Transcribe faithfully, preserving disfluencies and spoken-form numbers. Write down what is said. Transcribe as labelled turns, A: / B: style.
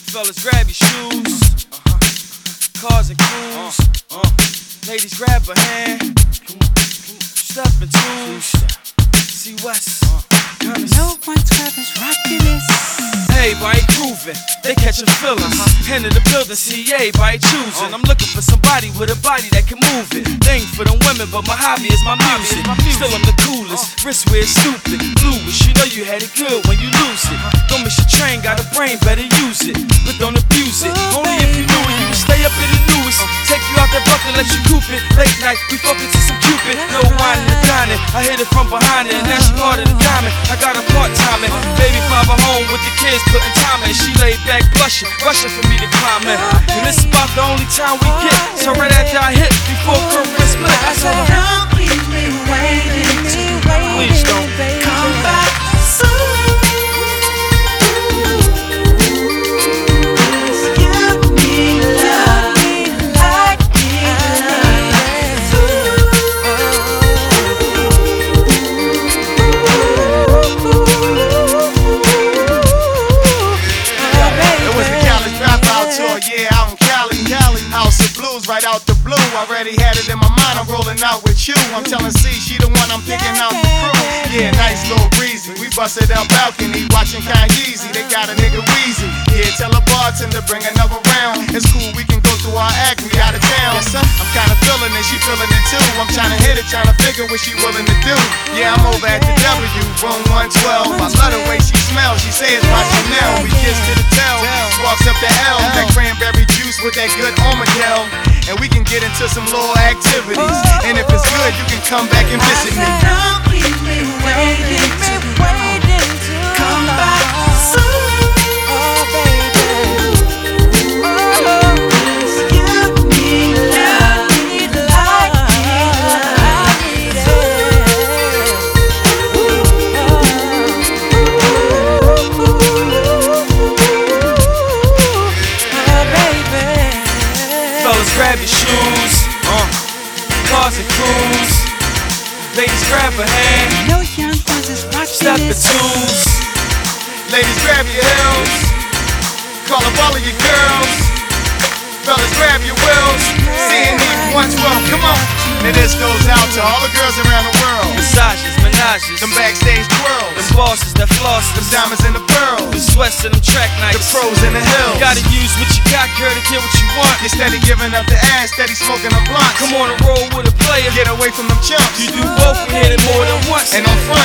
A: Fellas, grab your shoes. Cars and crews. Ladies, grab a hand. Step in twos. See West.
B: No one's grabbing rockin' this.
A: Everybody grooving, they catching feelings. Hand in the building, see everybody choosing. I'm looking for somebody with a body that can move it. They ain't for them women, but my hobby is my music. Still I'm the coolest, wrist wear stupid. Bluish, you know you had it good when you lose it. Don't miss your train, got a brain, better use it. But don't abuse it, only if you knew it. You can stay up in the newest. Take you out that bucket, let you coop it. Late night, we fucking to some Cupid. No wine in the dining, I hit it from behind it. And now she part of the diamond, I got a part-time it. Baby father home with the kids, putting time in. She laid back blushing, rushing for me to climb in. And this is about the only time we get. So right after I hit, before career split, I said,
B: don't leave me waiting too late.
A: Please don't.
B: Come back soon.
C: Right out the blue, already had it in my mind, I'm rolling out with you. I'm telling C, she the one I'm picking out the crew. Yeah, nice little breezy, we busted out balcony, watching Kanye-Z, they got a nigga wheezy. Yeah, tell a bartender, bring another round. It's cool, we can go through our act, we out of town. Yes, sir. I'm kinda feeling it, she feeling it too. I'm trying to hit it, trying to figure what she willing to do. Yeah, I'm over at the W, room one twelve. I love the way she smells, she say it's my Chanel. We kiss to the tail, sparks up the L. That cranberry juice with that good Armadale. And we can get into some little activities. And if it's good, you can come back and visit me.
B: Don't leave me waiting too long. Come back soon. Oh, baby. Oh, give me love. I need love. I need it. Oh, baby.
A: fellas, grab your shoes. Uh, cars and crews. Ladies, grab a hand.
B: No young ones is rockin'
A: Step in
B: this.
A: twos.
C: Ladies, grab your heels. Call up all of your girls. Fellas, grab your wheels. C and E one twelve, come on. And this goes out to all the girls around the world.
A: Massages, menages.
C: Them backstage twirls.
A: Them bosses that floss.
C: Them diamonds and the pearls.
A: The sweats and them track nights.
C: The pros and the hills.
A: Gotta use what you got, girl, to get what you want.
C: You're steady giving up the ass, steady smoking a blunt.
A: Come on and roll with a player.
C: Get away from them chumps.
A: You do both and hit it more than once.
C: And on front,